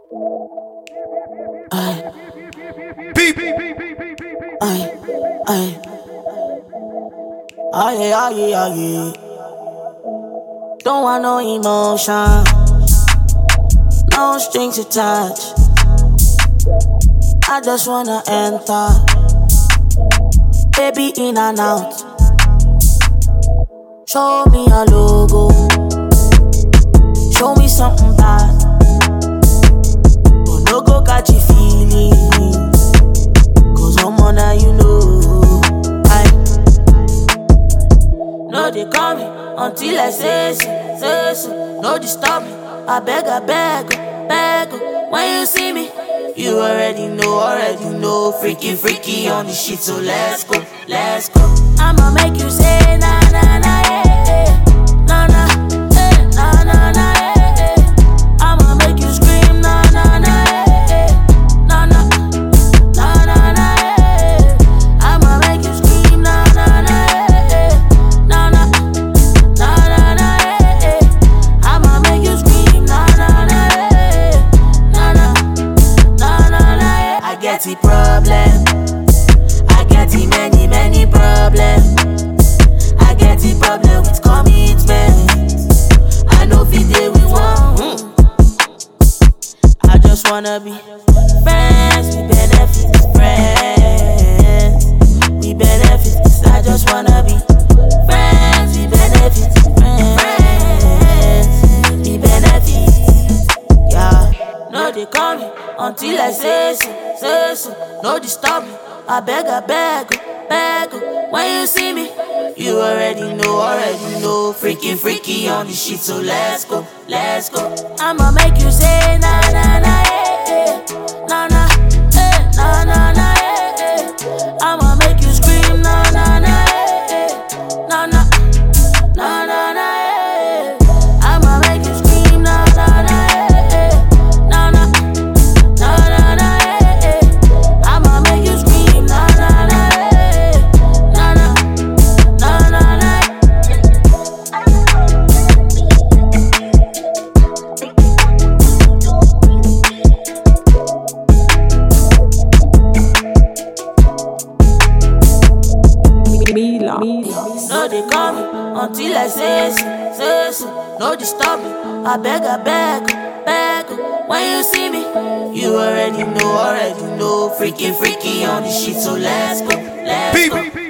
Ay, Beep. ay, ay, ay, ay, ay. Don't want no emotion, no strings attached. I just wanna enter, baby in and out. Show me a logo, show me something bad. But no go catch your feelings, cause I'm on that you know. No, they call me until I say so. No disturb me, I beg, beg. When you see me, you already know. Freaky on the shit, so let's go. I'ma make you say na na na yeah, na na, na na na yeah. I'ma make you scream na na na yeah, na na, na na na yeah. I'ma make you scream na na na yeah, na na, na na na yeah. I'ma make you scream na na na yeah, na na, na na na yeah. I get the problem. I get the many problems. I get the problem with commitment. I know if day we want. I just wanna be friends. We benefit, friends. We benefit. I just wanna be friends. We benefit, friends. We benefit. Yeah. No, they call me until I say so. No disturb me. I beg. When you see me, you already know. Freaky on the shit, so let's go. I'ma make you say na na na yeah, na na, na na na yeah. I'ma make you scream na na na yeah, na na, na na na yeah. I'ma make you scream na na na yeah, na na, na na na yeah. I'ma make you scream na na na yeah, na na, na na na. No, they call me until I say so. No disturb me, I beg. When you see me, you already know. Freaky on the shit, so let's go. Beep.